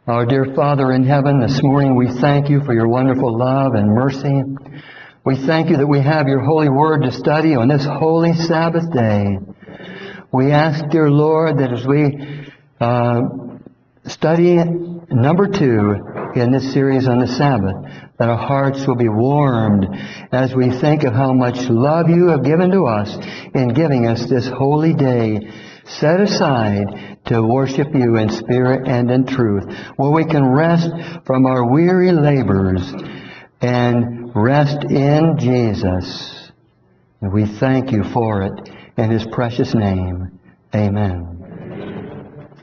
Our dear Father in heaven, this morning we thank you for your wonderful love and mercy. We thank you that we have your holy word to study on this holy Sabbath day. We ask, dear Lord, that as we study number 2 in this series on the Sabbath, that our hearts will be warmed as we think of how much love you have given to us in giving us this holy day set aside to worship you in spirit and in truth, where we can rest from our weary labors and rest in Jesus. And we thank you for it in His precious name. Amen.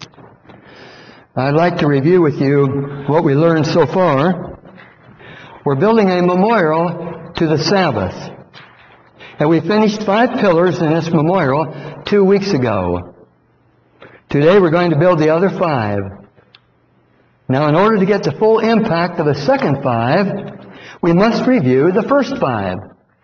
I'd like to review with you what we learned so far. We're building a memorial to the Sabbath. And we finished 5 pillars in this memorial 2 weeks ago. Today we're going to build the other 5. Now, in order to get the full impact of the second 5, we must review the first 5.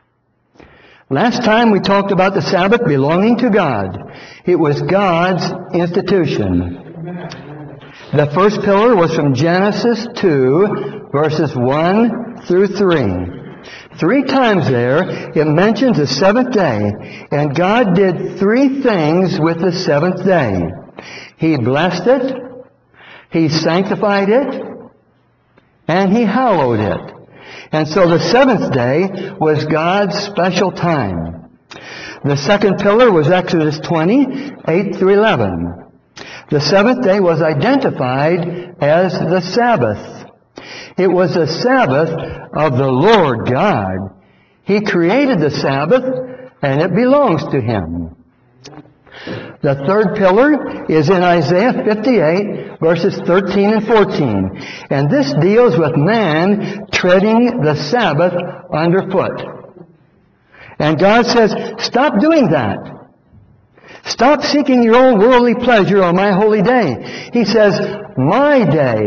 Last time we talked about the Sabbath belonging to God. It was God's institution. The first pillar was from Genesis 2, verses 1 through 3. 3 times there, it mentions the 7th day. And God did 3 things with the 7th day. He blessed it, He sanctified it, and He hallowed it. And so the 7th day was God's special time. The second pillar was Exodus 20, 8 through 11. The 7th day was identified as the Sabbath. It was the Sabbath of the Lord God. He created the Sabbath, and it belongs to Him. The third pillar is in Isaiah 58, verses 13 and 14. And this deals with man treading the Sabbath underfoot. And God says, stop doing that. Stop seeking your own worldly pleasure on my holy day. He says, my day.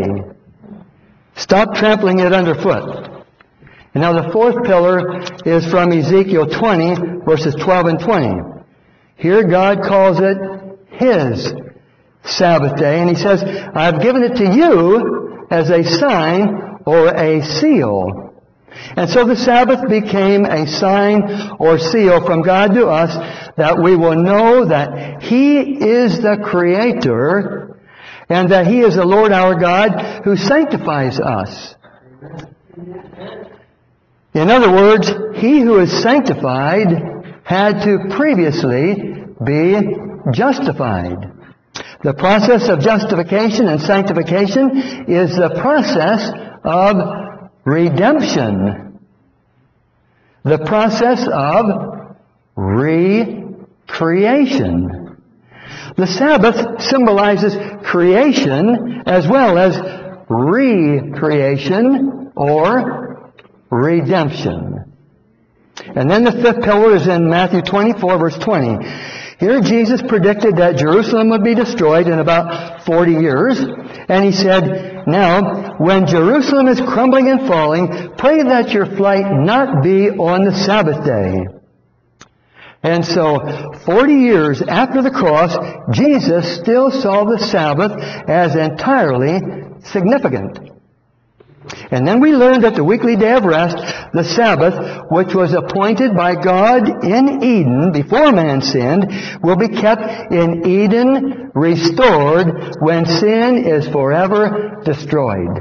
Stop trampling it underfoot. And now the fourth pillar is from Ezekiel 20, verses 12 and 20. Here God calls it His Sabbath day. And He says, I've given it to you as a sign or a seal. And so the Sabbath became a sign or seal from God to us that we will know that He is the Creator and that He is the Lord our God who sanctifies us. In other words, He who is sanctified had to previously be justified. The process of justification and sanctification is the process of redemption. The process of recreation. The Sabbath symbolizes creation as well as recreation or redemption. And then the fifth pillar is in Matthew 24, verse 20. Here Jesus predicted that Jerusalem would be destroyed in about 40 years. And He said, now, when Jerusalem is crumbling and falling, pray that your flight not be on the Sabbath day. And so, 40 years after the cross, Jesus still saw the Sabbath as entirely significant. And then we learned that the weekly day of rest, the Sabbath, which was appointed by God in Eden before man sinned, will be kept in Eden, restored when sin is forever destroyed.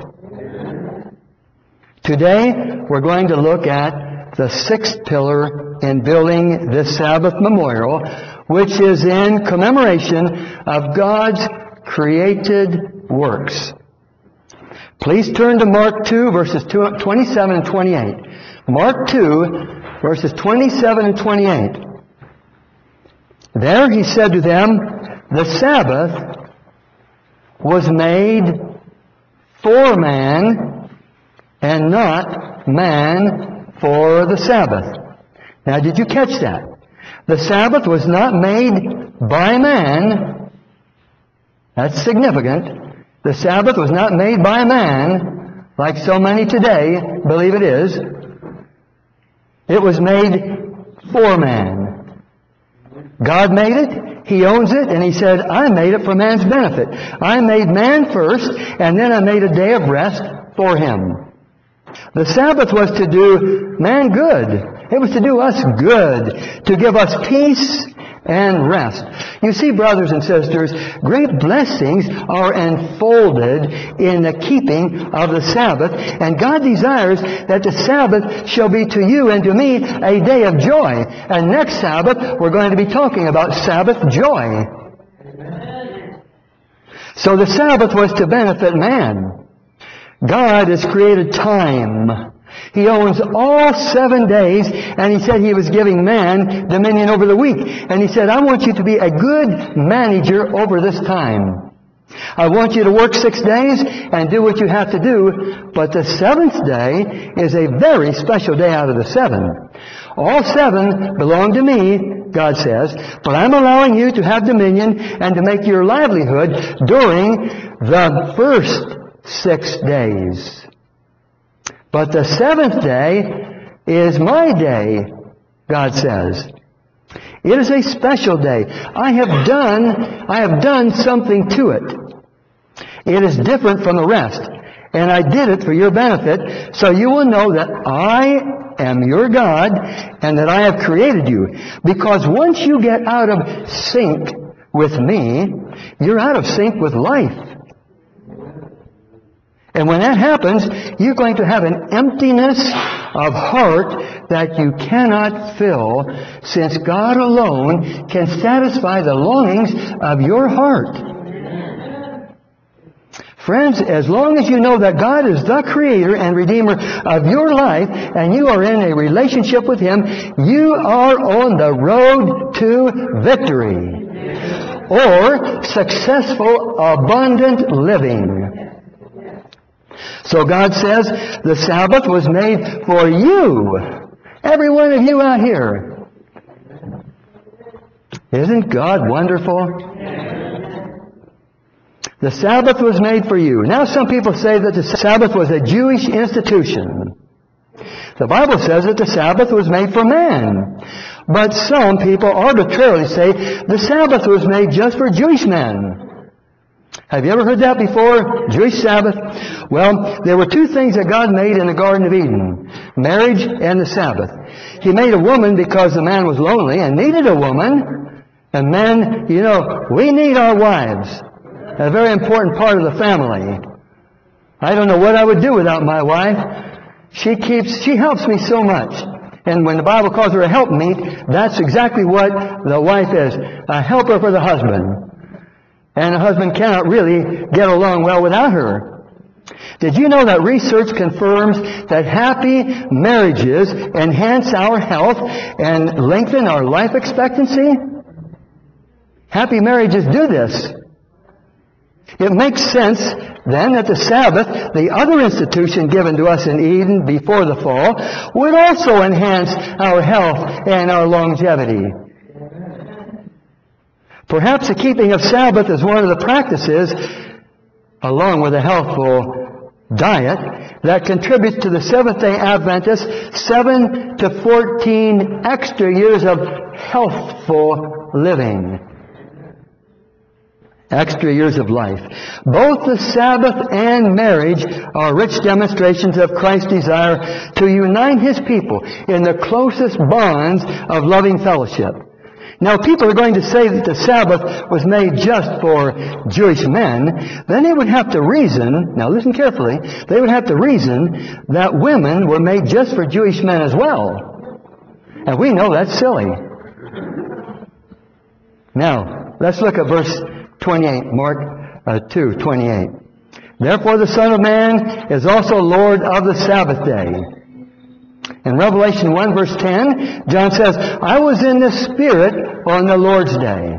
Today, we're going to look at the sixth pillar in building this Sabbath memorial, which is in commemoration of God's created works. Please turn to Mark 2, verses 27 and 28. Mark 2, verses 27 and 28. There He said to them, the Sabbath was made for man, and not man for the Sabbath. Now, did you catch that? The Sabbath was not made by man. That's significant. The Sabbath was not made by man, like so many today believe it is. It was made for man. God made it, He owns it, and He said, I made it for man's benefit. I made man first, and then I made a day of rest for him. The Sabbath was to do man good. It was to do us good, to give us peace and rest. You see, brothers and sisters, great blessings are enfolded in the keeping of the Sabbath, and God desires that the Sabbath shall be to you and to me a day of joy. And next Sabbath, we're going to be talking about Sabbath joy. So the Sabbath was to benefit man. God has created time. He owns all 7 days, and He said He was giving man dominion over the week. And He said, I want you to be a good manager over this time. I want you to work 6 days and do what you have to do, but the 7th day is a very special day out of the 7. All 7 belong to me, God says, but I'm allowing you to have dominion and to make your livelihood during the first 6 days. But the 7th day is my day, God says. It is a special day. I have done something to it. It is different from the rest. And I did it for your benefit, so you will know that I am your God and that I have created you. Because once you get out of sync with me, you're out of sync with life. And when that happens, you're going to have an emptiness of heart that you cannot fill, since God alone can satisfy the longings of your heart. Friends, as long as you know that God is the Creator and Redeemer of your life, and you are in a relationship with Him, you are on the road to victory. Or successful, abundant living. So God says the Sabbath was made for you. Every one of you out here. Isn't God wonderful? The Sabbath was made for you. Now some people say that the Sabbath was a Jewish institution. The Bible says that the Sabbath was made for man. But some people arbitrarily say the Sabbath was made just for Jewish men. Have you ever heard that before? Jewish Sabbath? Well, there were 2 things that God made in the Garden of Eden. Marriage and the Sabbath. He made a woman because the man was lonely and needed a woman. And men, you know, we need our wives. A very important part of the family. I don't know what I would do without my wife. She helps me so much. And when the Bible calls her a helpmeet, that's exactly what the wife is. A helper for the husband. And a husband cannot really get along well without her. Did you know that research confirms that happy marriages enhance our health and lengthen our life expectancy? Happy marriages do this. It makes sense, then, that the Sabbath, the other institution given to us in Eden before the fall, would also enhance our health and our longevity. Perhaps the keeping of Sabbath is one of the practices, along with a healthful diet, that contributes to the Seventh-day Adventists 7 to 14 extra years of healthful living. Extra years of life. Both the Sabbath and marriage are rich demonstrations of Christ's desire to unite His people in the closest bonds of loving fellowship. Now, people are going to say that the Sabbath was made just for Jewish men. Then they would have to reason, now listen carefully, they would have to reason that women were made just for Jewish men as well. And we know that's silly. Now, let's look at verse 28, Mark 2:28. Therefore the Son of Man is also Lord of the Sabbath day. In Revelation 1 verse 10, John says, I was in the Spirit on the Lord's day.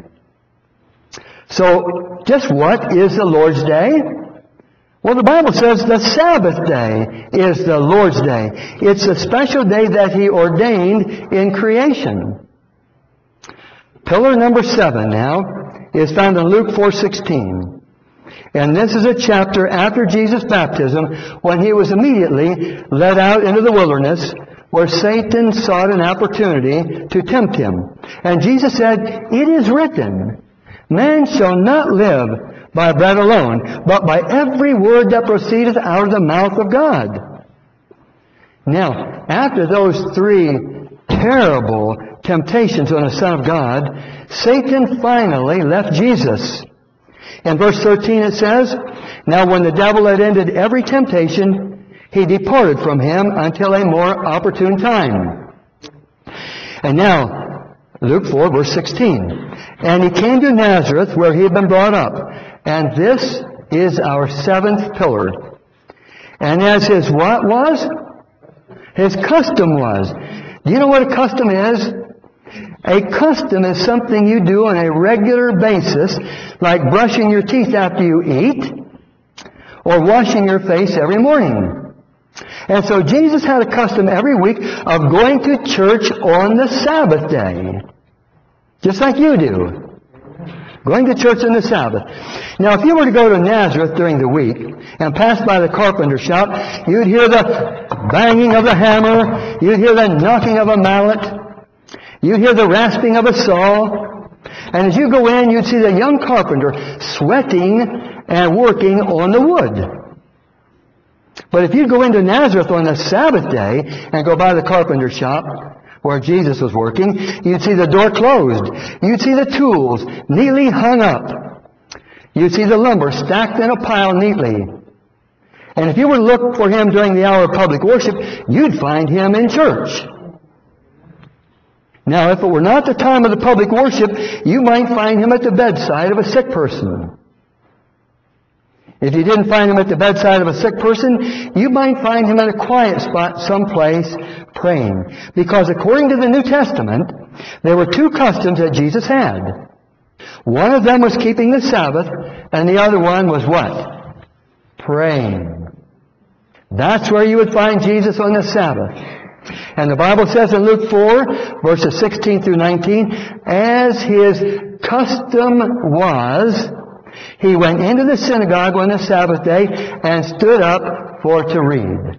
So, just what is the Lord's day? Well, the Bible says the Sabbath day is the Lord's day. It's a special day that He ordained in creation. Pillar number 7 now is found in Luke 4:16. And this is a chapter after Jesus' baptism, when He was immediately led out into the wilderness where Satan sought an opportunity to tempt him. And Jesus said, "It is written, man shall not live by bread alone, but by every word that proceedeth out of the mouth of God." Now, after those three terrible temptations on the Son of God, Satan finally left Jesus. In verse 13 it says, "Now when the devil had ended every temptation, he departed from him until a more opportune time." And now, Luke 4, verse 16. "And he came to Nazareth, where he had been brought up. And this is our seventh pillar. And as his what was? His custom was." Do you know what a custom is? A custom is something you do on a regular basis, like brushing your teeth after you eat, or washing your face every morning. And so Jesus had a custom every week of going to church on the Sabbath day. Just like you do. Going to church on the Sabbath. Now, if you were to go to Nazareth during the week and pass by the carpenter shop, you'd hear the banging of the hammer, you'd hear the knocking of a mallet, you'd hear the rasping of a saw, and as you go in, you'd see the young carpenter sweating and working on the wood. But if you go into Nazareth on the Sabbath day and go by the carpenter shop where Jesus was working, you'd see the door closed. You'd see the tools neatly hung up. You'd see the lumber stacked in a pile neatly. And if you were to look for him during the hour of public worship, you'd find him in church. Now, if it were not the time of the public worship, you might find him at the bedside of a sick person. If you didn't find him at the bedside of a sick person, you might find him in a quiet spot someplace praying. Because according to the New Testament, there were two customs that Jesus had. One of them was keeping the Sabbath, and the other one was what? Praying. That's where you would find Jesus on the Sabbath. And the Bible says in Luke 4, verses 16 through 19, "As his custom was, he went into the synagogue on the Sabbath day and stood up for to read.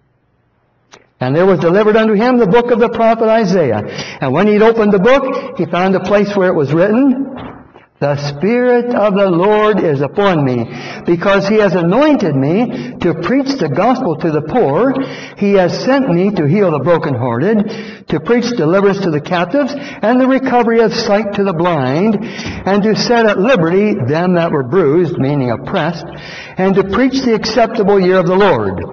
And there was delivered unto him the book of the prophet Isaiah. And when he'd opened the book, he found a place where it was written, 'The Spirit of the Lord is upon me, because He has anointed me to preach the gospel to the poor. He has sent me to heal the brokenhearted, to preach deliverance to the captives, and the recovery of sight to the blind, and to set at liberty them that were bruised,'" meaning oppressed, "and to preach the acceptable year of the Lord."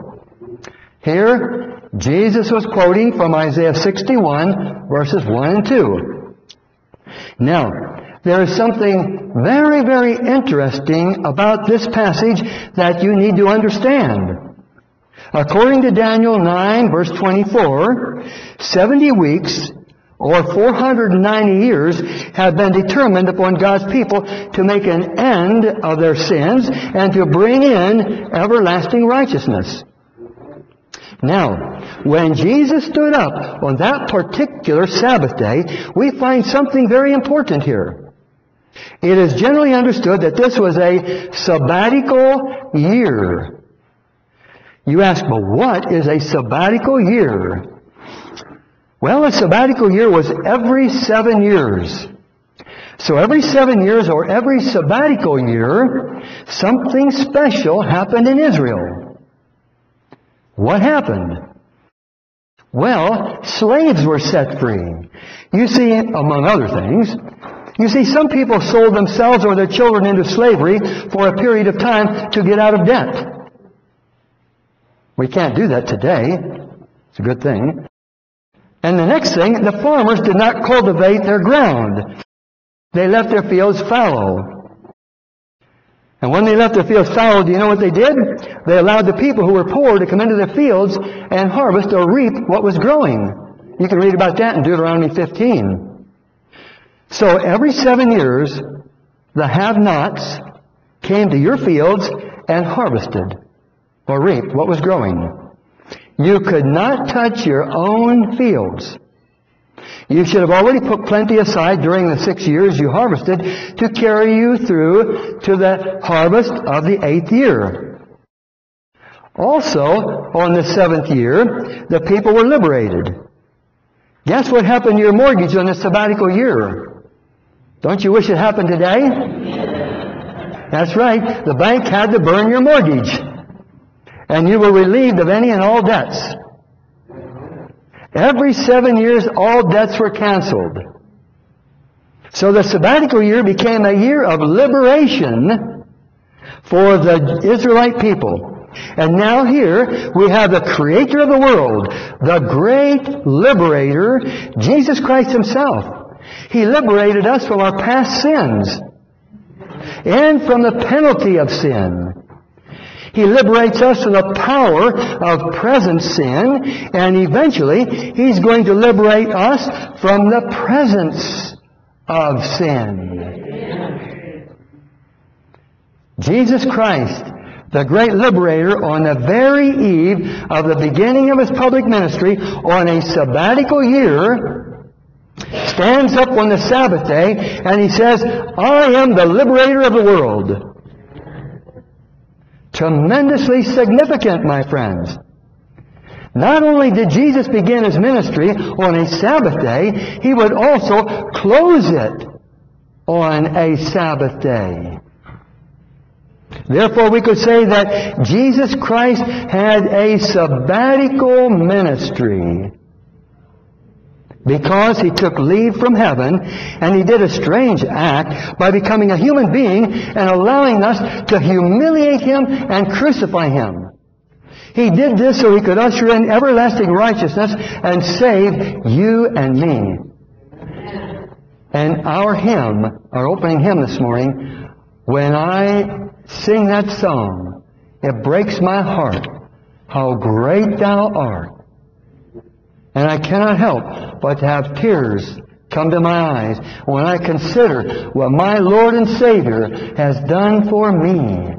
Here, Jesus was quoting from Isaiah 61, verses 1 and 2. Now, there is something very, very interesting about this passage that you need to understand. According to Daniel 9, verse 24, 70 weeks, or 490 years, have been determined upon God's people to make an end of their sins and to bring in everlasting righteousness. Now, when Jesus stood up on that particular Sabbath day, we find something very important here. It is generally understood that this was a sabbatical year. You ask, well, what is a sabbatical year? Well, a sabbatical year was every 7 years. So every 7 years, or every sabbatical year, something special happened in Israel. What happened? Well, slaves were set free. You see, among other things, you see, some people sold themselves or their children into slavery for a period of time to get out of debt. We can't do that today. It's a good thing. And the next thing, the farmers did not cultivate their ground. They left their fields fallow. And when they left their fields fallow, do you know what they did? They allowed the people who were poor to come into their fields and harvest or reap what was growing. You can read about that in Deuteronomy 15. So every 7 years, the have-nots came to your fields and harvested or reaped what was growing. You could not touch your own fields. You should have already put plenty aside during the 6 years you harvested to carry you through to the harvest of the 8th year. Also, on the 7th year, the people were liberated. Guess what happened to your mortgage on the sabbatical year? Don't you wish it happened today? That's right. The bank had to burn your mortgage. And you were relieved of any and all debts. Every 7 years, all debts were canceled. So the sabbatical year became a year of liberation for the Israelite people. And now here we have the Creator of the world, the great liberator, Jesus Christ Himself. He liberated us from our past sins and from the penalty of sin. He liberates us from the power of present sin, and eventually He's going to liberate us from the presence of sin. Jesus Christ, the great liberator, on the very eve of the beginning of His public ministry, on a sabbatical year, stands up on the Sabbath day and He says, I am the liberator of the world. Tremendously significant, my friends. Not only did Jesus begin His ministry on a Sabbath day, He would also close it on a Sabbath day. Therefore, we could say that Jesus Christ had a sabbatical ministry because He took leave from heaven, and He did a strange act by becoming a human being and allowing us to humiliate Him and crucify Him. He did this so He could usher in everlasting righteousness and save you and me. And our hymn, our opening hymn this morning, when I sing that song, it breaks my heart, how great Thou art. And I cannot help but to have tears come to my eyes when I consider what my Lord and Savior has done for me.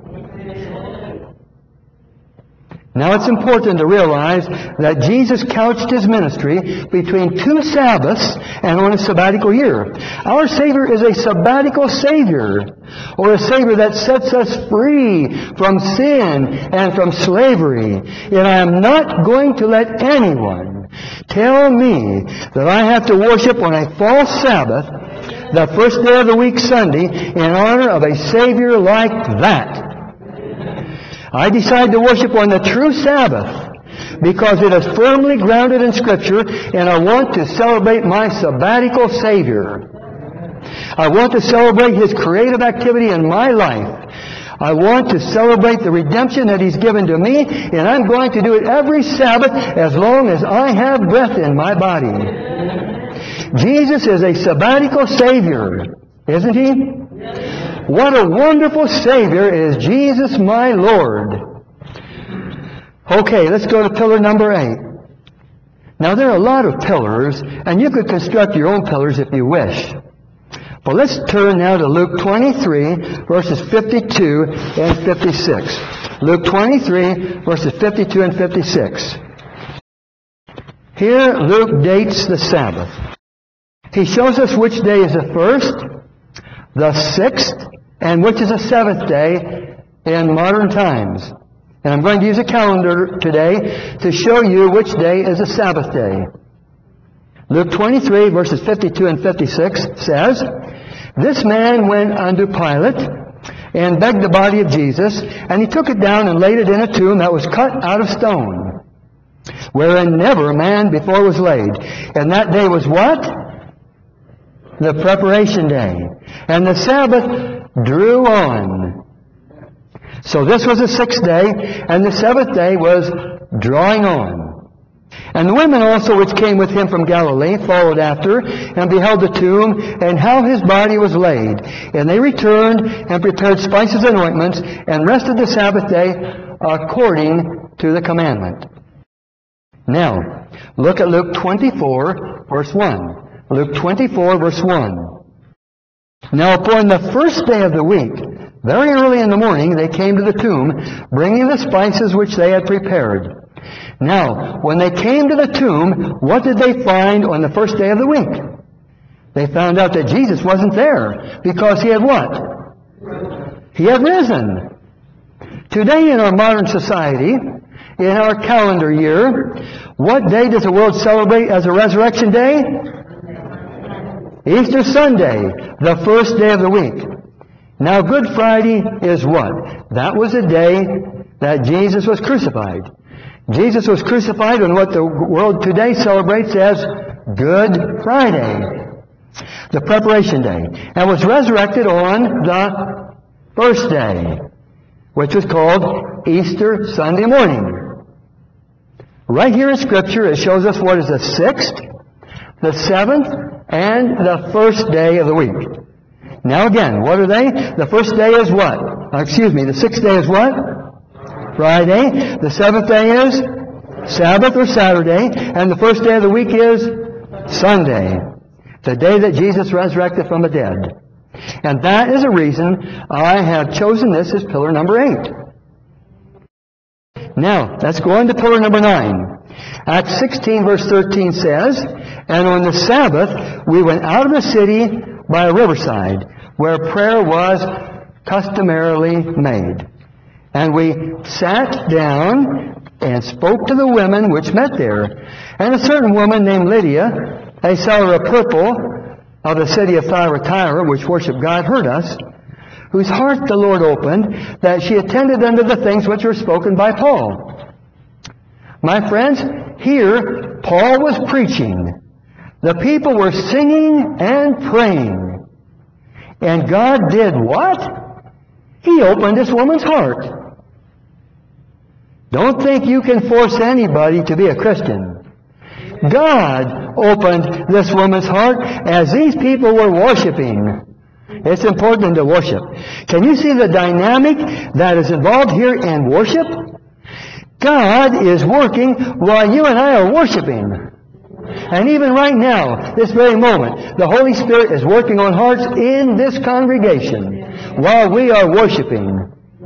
Now it's important to realize that Jesus couched His ministry between 2 Sabbaths and on a sabbatical year. Our Savior is a sabbatical Savior, or a Savior that sets us free from sin and from slavery. Yet I am not going to let anyone tell me that I have to worship on a false Sabbath, the first day of the week, Sunday, in honor of a Savior like that. I decide to worship on the true Sabbath because it is firmly grounded in Scripture, and I want to celebrate my sabbatical Savior. I want to celebrate His creative activity in my life. I want to celebrate the redemption that He's given to me, and I'm going to do it every Sabbath as long as I have breath in my body. Jesus is a sabbatical Savior, isn't He? What a wonderful Savior is Jesus, my Lord. Okay, let's go to pillar number 8. Now, there are a lot of pillars, and you could construct your own pillars if you wish. But let's turn now to Luke 23, verses 52 and 56. Luke 23, verses 52 and 56. Here, Luke dates the Sabbath. He shows us which day is the first, the 6th, and which is the 7th day in modern times. And I'm going to use a calendar today to show you which day is a Sabbath day. Luke 23, verses 52 and 56 says, This man went unto Pilate and begged the body of Jesus, and he took it down and laid it in a tomb that was cut out of stone, wherein never man before was laid. And that day was what? The preparation day. And the Sabbath drew on. So this was the 6th day, and the 7th day was drawing on. And the women also which came with him from Galilee followed after, and beheld the tomb, and how his body was laid. And they returned, and prepared spices and ointments, and rested the Sabbath day according to the commandment. Now, look at Luke 24, verse 1. Luke 24, verse 1. Now upon the first day of the week, very early in the morning, they came to the tomb, bringing the spices which they had prepared. Now, when they came to the tomb, what did they find on the first day of the week? They found out that Jesus wasn't there, because He had what? He had risen. Today in our modern society, in our calendar year, what day does the world celebrate as a resurrection day? Easter Sunday, the first day of the week. Now, Good Friday is what? That was the day that Jesus was crucified. Jesus was crucified on what the world today celebrates as Good Friday, the preparation day, and was resurrected on the first day, which was called Easter Sunday morning. Right here in Scripture, it shows us what is the 6th, the 7th, and the first day of the week. Now again, what are they? The first day is what? The 6th day is what? Friday. The 7th day is Sabbath or Saturday. And the first day of the week is Sunday, the day that Jesus resurrected from the dead. And that is a reason I have chosen this as pillar number 8. Now, let's go on to pillar number 9. Acts 16 verse 13 says, "And on the Sabbath we went out of the city by a riverside, where prayer was customarily made. And we sat down and spoke to the women which met there. And a certain woman named Lydia, a seller of purple of the city of Thyatira, which worshipped God, heard us, whose heart the Lord opened, that she attended unto the things which were spoken by Paul." My friends, here Paul was preaching. The people were singing and praying. And God did what? He opened this woman's heart. Don't think you can force anybody to be a Christian. God opened this woman's heart as these people were worshiping. It's important to worship. Can you see the dynamic that is involved here in worship? God is working while you and I are worshiping. And even right now, this very moment, the Holy Spirit is working on hearts in this congregation while we are worshiping.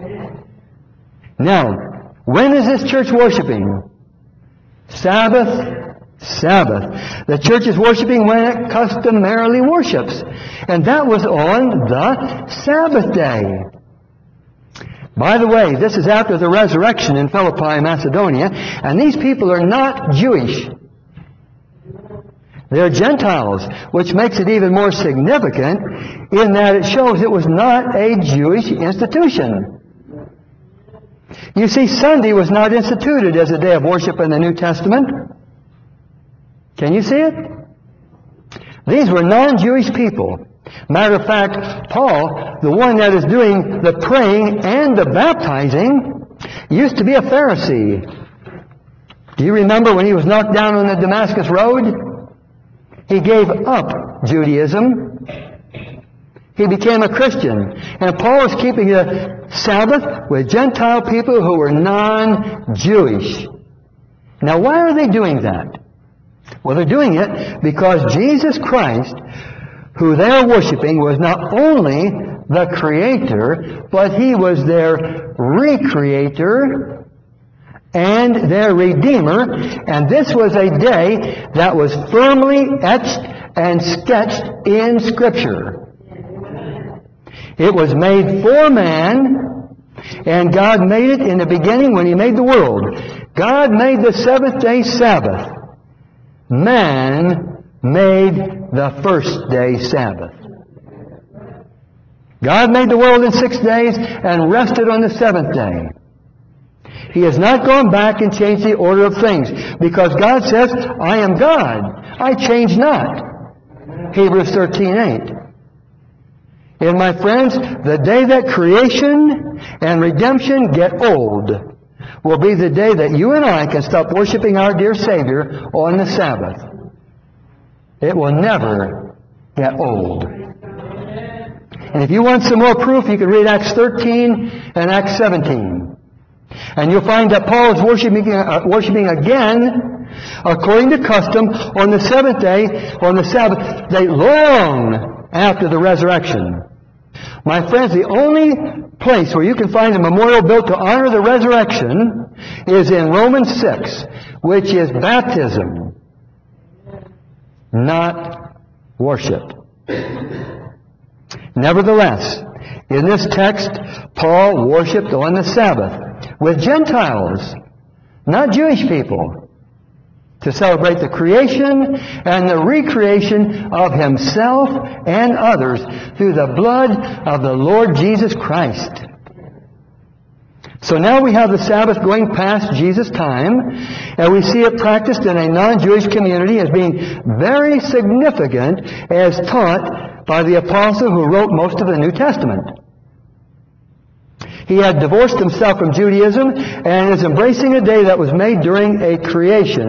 Now, when is this church worshiping? Sabbath. The church is worshiping when it customarily worships. And that was on the Sabbath day. By the way, this is after the resurrection in Philippi, Macedonia, and these people are not Jewish. They're Gentiles, which makes it even more significant in that it shows it was not a Jewish institution. You see, Sunday was not instituted as a day of worship in the New Testament. Can you see it? These were non-Jewish people. Matter of fact, Paul, the one that is doing the praying and the baptizing, used to be a Pharisee. Do you remember when he was knocked down on the Damascus Road? He gave up Judaism. He became a Christian. And Paul was keeping the Sabbath with Gentile people who were non-Jewish. Now, why are they doing that? Well, they're doing it because Jesus Christ, who they are worshiping, was not only the Creator, but He was their Recreator and their Redeemer. And this was a day that was firmly etched and sketched in Scripture. It was made for man, and God made it in the beginning when He made the world. God made the seventh day Sabbath. Man made the first day Sabbath. God made the world in 6 days and rested on the seventh day. He has not gone back and changed the order of things, because God says, I am God. I change not. Hebrews 13:8. And my friends, the day that creation and redemption get old will be the day that you and I can stop worshiping our dear Savior on the Sabbath. It will never get old. And if you want some more proof, you can read Acts 13 and Acts 17. And you'll find that Paul is worshiping again, according to custom, on the seventh day, on the Sabbath day, long after the resurrection. My friends, the only place where you can find a memorial built to honor the resurrection is in Romans 6, which is baptism, not worship. Nevertheless, in this text, Paul worshipped on the Sabbath with Gentiles, not Jewish people, to celebrate the creation and the recreation of Himself and others through the blood of the Lord Jesus Christ. So now we have the Sabbath going past Jesus' time, and we see it practiced in a non-Jewish community as being very significant as taught by the apostle who wrote most of the New Testament. He had divorced himself from Judaism and is embracing a day that was made during creation,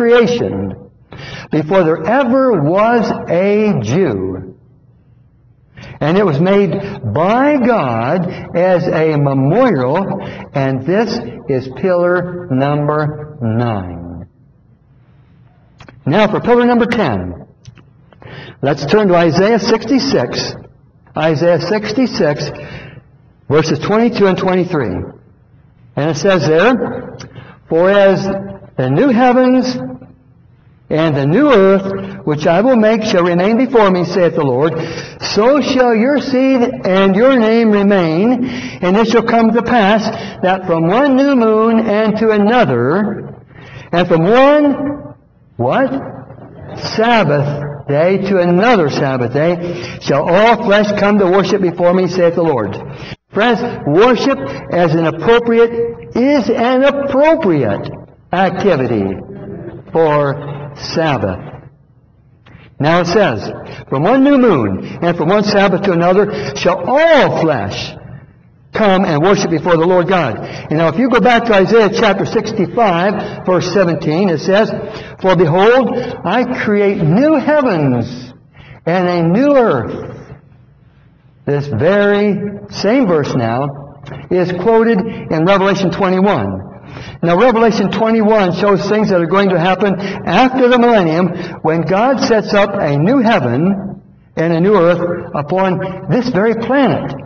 before there ever was a Jew. And it was made by God as a memorial, and this is pillar number 9. Now for pillar number 10. Let's turn to Isaiah 66. Isaiah 66, verses 22 and 23. And it says there, "For as the new heavens and the new earth, which I will make, shall remain before me, saith the Lord, so shall your seed and your name remain. And it shall come to pass that from one new moon and to another, and from one," what? "Sabbath day to another Sabbath day, shall all flesh come to worship before me, saith the Lord." Friends, worship is an appropriate activity for Sabbath. Now it says, "From one new moon and from one Sabbath to another shall all flesh come and worship before the Lord God." And now if you go back to Isaiah chapter 65, verse 17, it says, "For behold, I create new heavens and a new earth." This very same verse now is quoted in Revelation 21. Now, Revelation 21 shows things that are going to happen after the millennium when God sets up a new heaven and a new earth upon this very planet.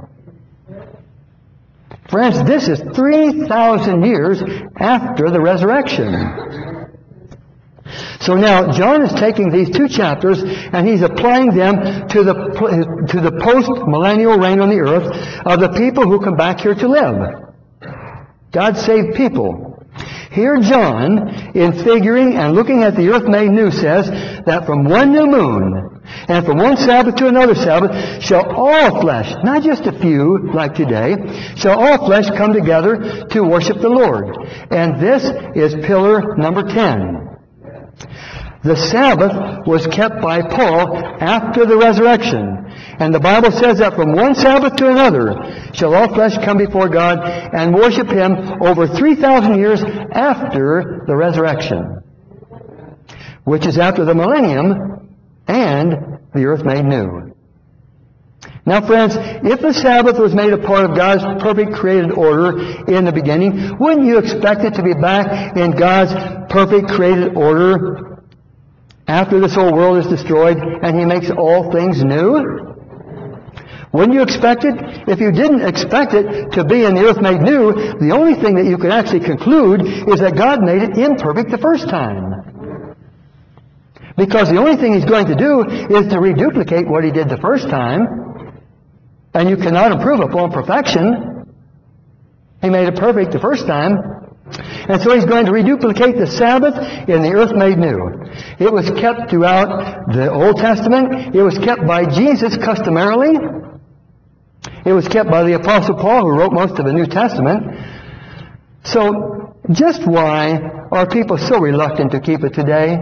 Friends, this is 3,000 years after the resurrection. So now, John is taking these two chapters and he's applying them to the post-millennial reign on the earth of the people who come back here to live. God-saved people. Here John, in figuring and looking at the earth made new, says that from one new moon and from one Sabbath to another Sabbath shall all flesh, not just a few like today, shall all flesh come together to worship the Lord. And this is pillar number 10. The Sabbath was kept by Paul after the resurrection. And the Bible says that from one Sabbath to another shall all flesh come before God and worship Him over 3,000 years after the resurrection, which is after the millennium and the earth made new. Now, friends, if the Sabbath was made a part of God's perfect created order in the beginning, wouldn't you expect it to be back in God's perfect created order after this whole world is destroyed and He makes all things new? Wouldn't you expect it? If you didn't expect it to be in the earth made new, the only thing that you could actually conclude is that God made it imperfect the first time. Because the only thing He's going to do is to reduplicate what He did the first time. And you cannot improve upon perfection. He made it perfect the first time. And so He's going to reduplicate the Sabbath in the earth made new. It was kept throughout the Old Testament. It was kept by Jesus customarily. It was kept by the Apostle Paul, who wrote most of the New Testament. So, just why are people so reluctant to keep it today?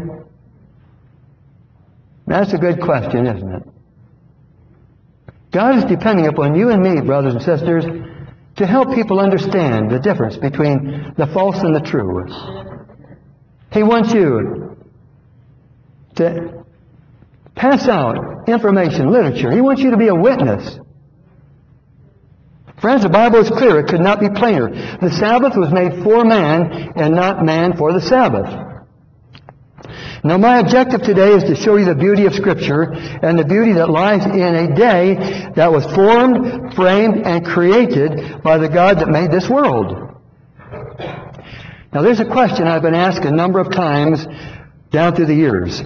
That's a good question, isn't it? God is depending upon you and me, brothers and sisters, to help people understand the difference between the false and the true. He wants you to pass out information, literature. He wants you to be a witness. Friends, the Bible is clear. It could not be plainer. The Sabbath was made for man and not man for the Sabbath. Now, my objective today is to show you the beauty of Scripture and the beauty that lies in a day that was formed, framed, and created by the God that made this world. Now, there's a question I've been asked a number of times down through the years.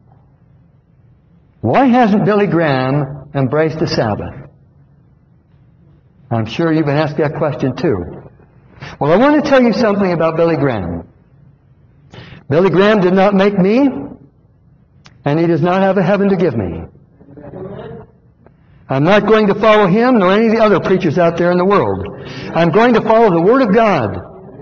Why hasn't Billy Graham embraced the Sabbath? I'm sure you've been asked that question too. Well, I want to tell you something about Billy Graham. Billy Graham did not make me, and he does not have a heaven to give me. I'm not going to follow him nor any of the other preachers out there in the world. I'm going to follow the Word of God.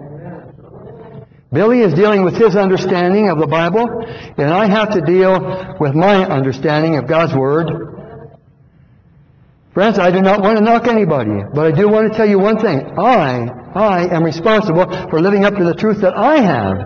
Billy is dealing with his understanding of the Bible, and I have to deal with my understanding of God's Word. Friends, I do not want to knock anybody, but I do want to tell you one thing. I am responsible for living up to the truth that I have.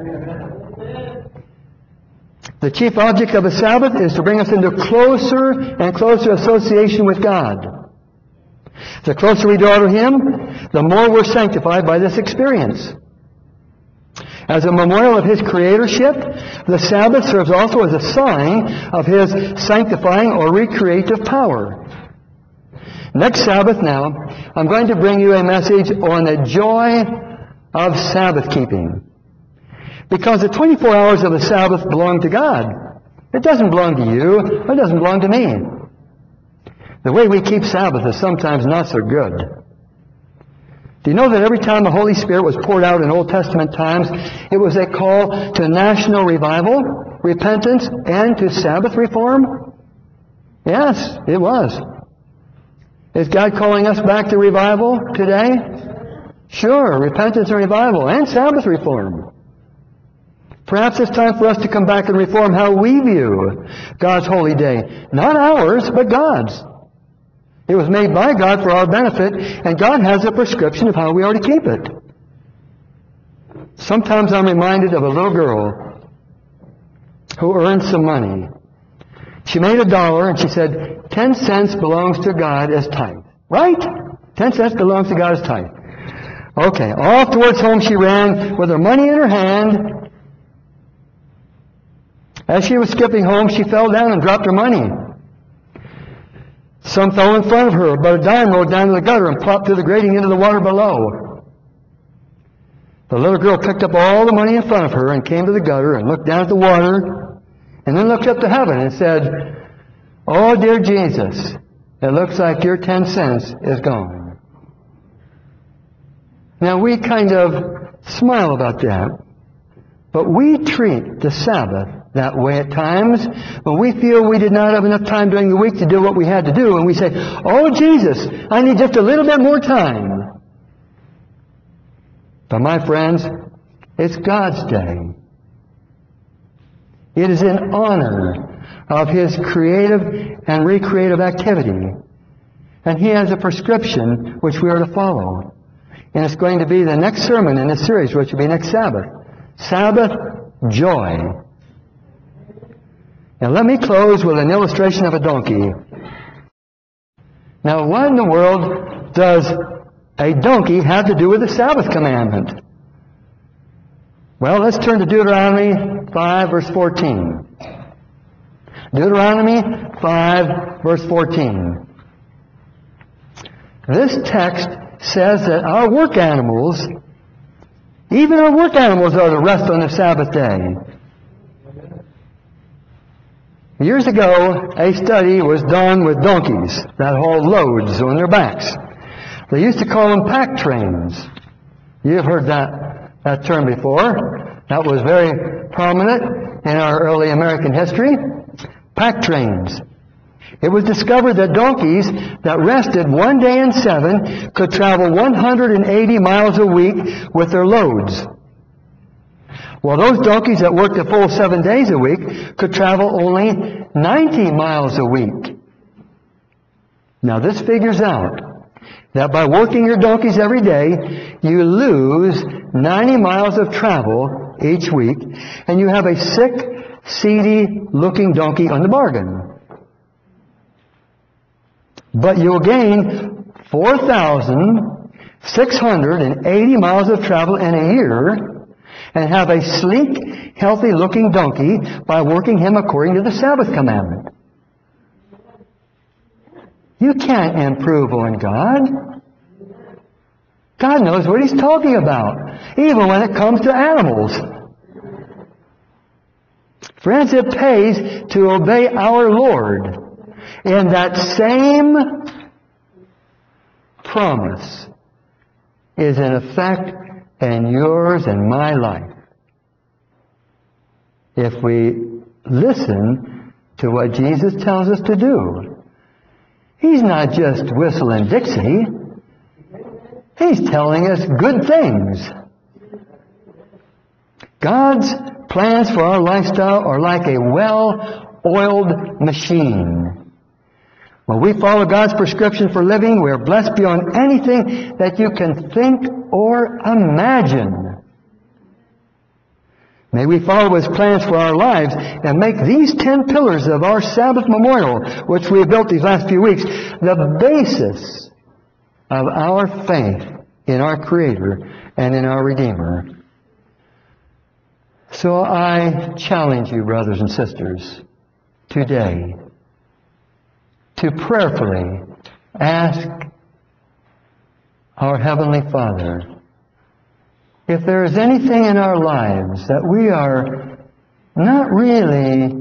The chief object of a Sabbath is to bring us into closer and closer association with God. The closer we draw to Him, the more we're sanctified by this experience. As a memorial of His creatorship, the Sabbath serves also as a sign of His sanctifying or recreative power. Next Sabbath now, I'm going to bring you a message on the joy of Sabbath keeping. Because the 24 hours of the Sabbath belong to God. It doesn't belong to you. It doesn't belong to me. The way we keep Sabbath is sometimes not so good. Do you know that every time the Holy Spirit was poured out in Old Testament times, it was a call to national revival, repentance, and to Sabbath reform? Yes, it was. Is God calling us back to revival today? Sure, repentance and revival, and Sabbath reform. Perhaps it's time for us to come back and reform how we view God's holy day. Not ours, but God's. It was made by God for our benefit, and God has a prescription of how we are to keep it. Sometimes I'm reminded of a little girl who earned some money. She made $1, and she said, 10 cents belongs to God as tithe. Right? 10 cents belongs to God as tithe. Okay, off towards home she ran with her money in her hand. As she was skipping home, she fell down and dropped her money. Some fell in front of her, but a dime rolled down to the gutter and plopped through the grating into the water below. The little girl picked up all the money in front of her and came to the gutter and looked down at the water and then looked up to heaven and said, "Oh, dear Jesus, it looks like your 10 cents is gone." Now, we kind of smile about that, but we treat the Sabbath that way at times when we feel we did not have enough time during the week to do what we had to do, and we say, "Oh, Jesus, I need just a little bit more time." But my friends, it's God's day. It is in honor of His creative and recreative activity. And He has a prescription which we are to follow. And it's going to be the next sermon in this series, which will be next Sabbath. Sabbath joy. Now let me close with an illustration of a donkey. Now what in the world does a donkey have to do with the Sabbath commandment? Well, let's turn to Deuteronomy 5, verse 14. Deuteronomy 5, verse 14. This text says that our work animals, even our work animals, are to rest on the Sabbath day. Years ago, a study was done with donkeys that hauled loads on their backs. They used to call them pack trains. You've heard that term before. That was very prominent in our early American history. Pack trains. It was discovered that donkeys that rested one day in 7 could travel 180 miles a week with their loads. While those donkeys that worked a full 7 days a week could travel only 90 miles a week. Now this figures out that by working your donkeys every day, you lose 90 miles of travel each week, and you have a sick, seedy-looking donkey on the bargain. But you'll gain 4,680 miles of travel in a year and have a sleek, healthy-looking donkey by working him according to the Sabbath commandment. You can't improve on God. God knows what He's talking about, even when it comes to animals. Friends, it pays to obey our Lord. And that same promise is in effect in yours and my life. if we listen to what Jesus tells us to do. He's not just whistling Dixie. He's telling us good things. God's plans for our lifestyle are like a well-oiled machine. When we follow God's prescription for living, we are blessed beyond anything that you can think or imagine. May we follow His plans for our lives and make these 10 pillars of our Sabbath memorial, which we have built these last few weeks, the basis of our faith in our Creator and in our Redeemer. So I challenge you, brothers and sisters, today to prayerfully ask our Heavenly Father if there is anything in our lives that we are not really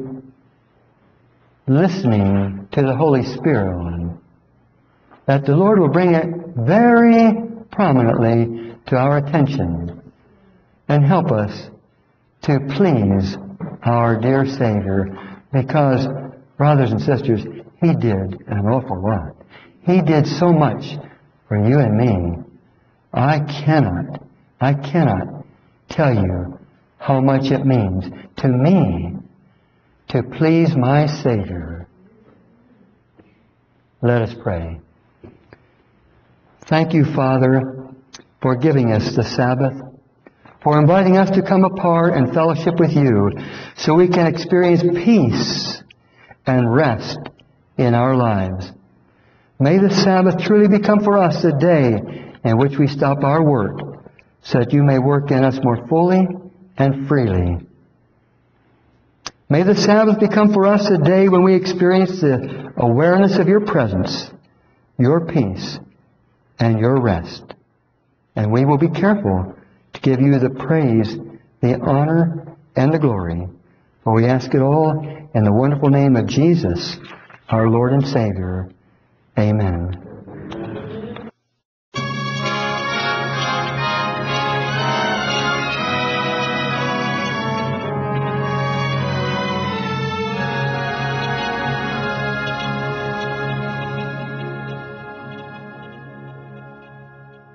listening to the Holy Spirit on, that the Lord will bring it very prominently to our attention and help us to please our dear Savior, because, brothers and sisters, He did an awful lot. He did so much for you and me. I cannot tell you how much it means to me to please my Savior. Let us pray. Thank you, Father, for giving us the Sabbath, for inviting us to come apart and fellowship with you so we can experience peace and rest in our lives. May the Sabbath truly become for us a day in which we stop our work so that you may work in us more fully and freely. May the Sabbath become for us a day when we experience the awareness of your presence, your peace, and your rest. And we will be careful to give you the praise, the honor, and the glory. For we ask it all in the wonderful name of Jesus, our Lord and Savior. Amen.